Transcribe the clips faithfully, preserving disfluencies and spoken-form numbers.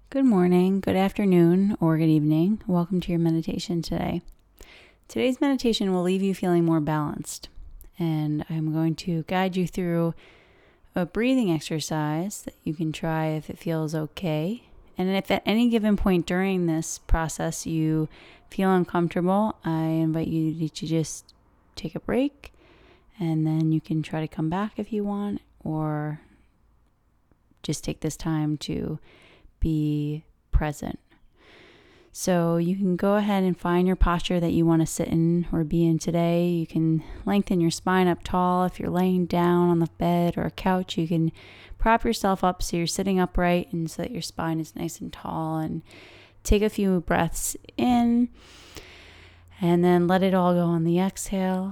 Good morning, good afternoon, or good evening. Welcome to your meditation today. Today's meditation will leave you feeling more balanced, and I'm going to guide you through a breathing exercise that you can try if it feels okay. And if at any given point during this process you feel uncomfortable, I invite you to just take a break, and then you can try to come back if you want, or just take this time to be present. So you can go ahead and find your posture that you want to sit in or be in today. You can lengthen your spine up tall. If you're laying down on the bed or a couch, you can prop yourself up so you're sitting upright and so that your spine is nice and tall. And take a few breaths in and then let it all go on the exhale.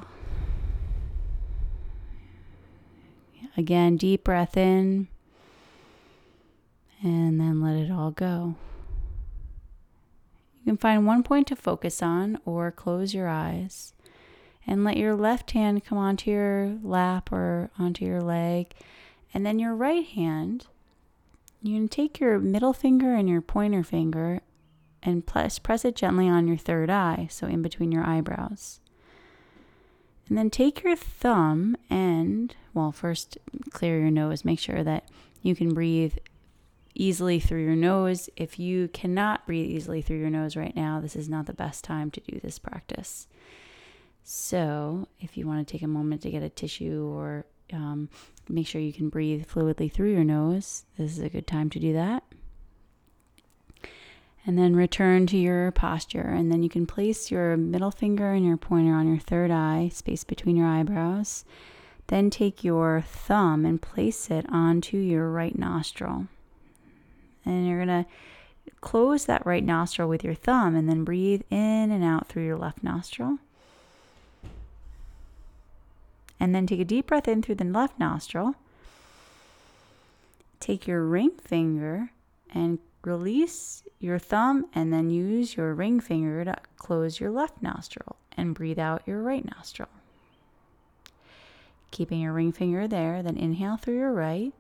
Again, deep breath in. And then let it all go. You can find one point to focus on or close your eyes and let your left hand come onto your lap or onto your leg. And then your right hand, you can take your middle finger and your pointer finger and press, press it gently on your third eye, so in between your eyebrows. And then take your thumb and, well, first clear your nose. Make sure that you can breathe easily through your nose. If you cannot breathe easily through your nose right now, this is not the best time to do this practice. So if you want to take a moment to get a tissue or um, make sure you can breathe fluidly through your nose, this is a good time to do that. And then return to your posture, and then you can place your middle finger and your pointer on your third eye, space between your eyebrows. Then take your thumb and place it onto your right nostril. And you're going to close that right nostril with your thumb and then breathe in and out through your left nostril. And then take a deep breath in through the left nostril. Take your ring finger and release your thumb, and then use your ring finger to close your left nostril and breathe out your right nostril. Keeping your ring finger there, then inhale through your right.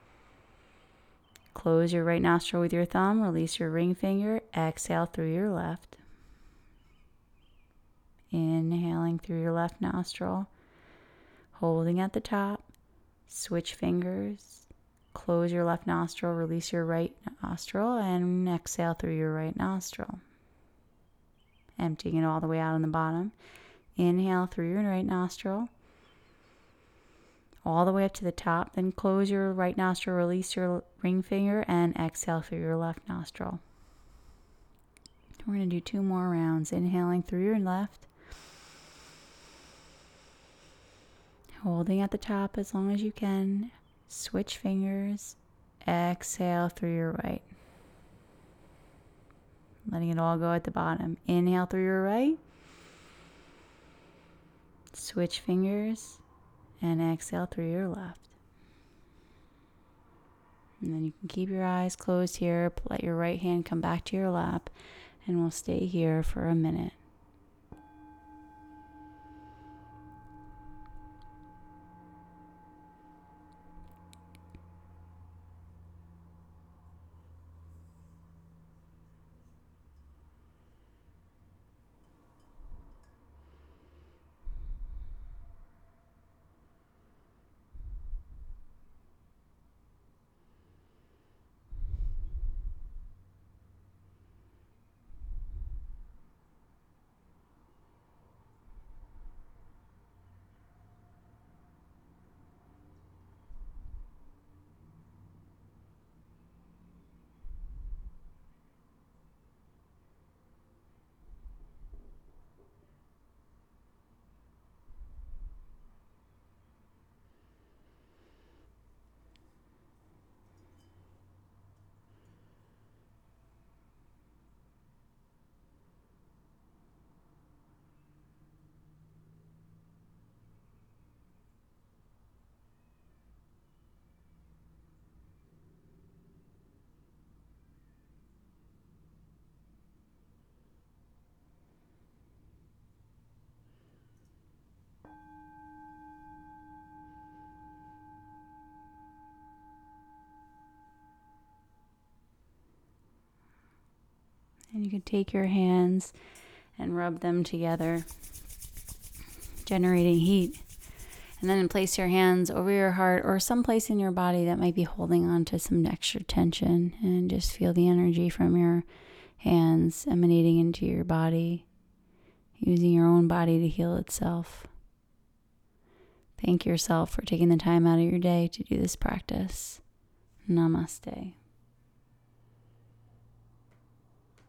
Close your right nostril with your thumb, release your ring finger, exhale through your left. Inhaling through your left nostril, holding at the top, switch fingers, close your left nostril, release your right nostril, and exhale through your right nostril. Emptying it all the way out on the bottom. Inhale through your right nostril, all the way up to the top, then close your right nostril, release your ring finger, and exhale through your left nostril. We're going to do two more rounds. Inhaling through your left, holding at the top as long as you can, switch fingers, exhale through your right. Letting it all go at the bottom. Inhale through your right, switch fingers, and exhale through your left. And then you can keep your eyes closed here. Let your right hand come back to your lap, and we'll stay here for a minute. And you can take your hands and rub them together, generating heat. And then place your hands over your heart or someplace in your body that might be holding on to some extra tension, and just feel the energy from your hands emanating into your body, using your own body to heal itself. Thank yourself for taking the time out of your day to do this practice. Namaste.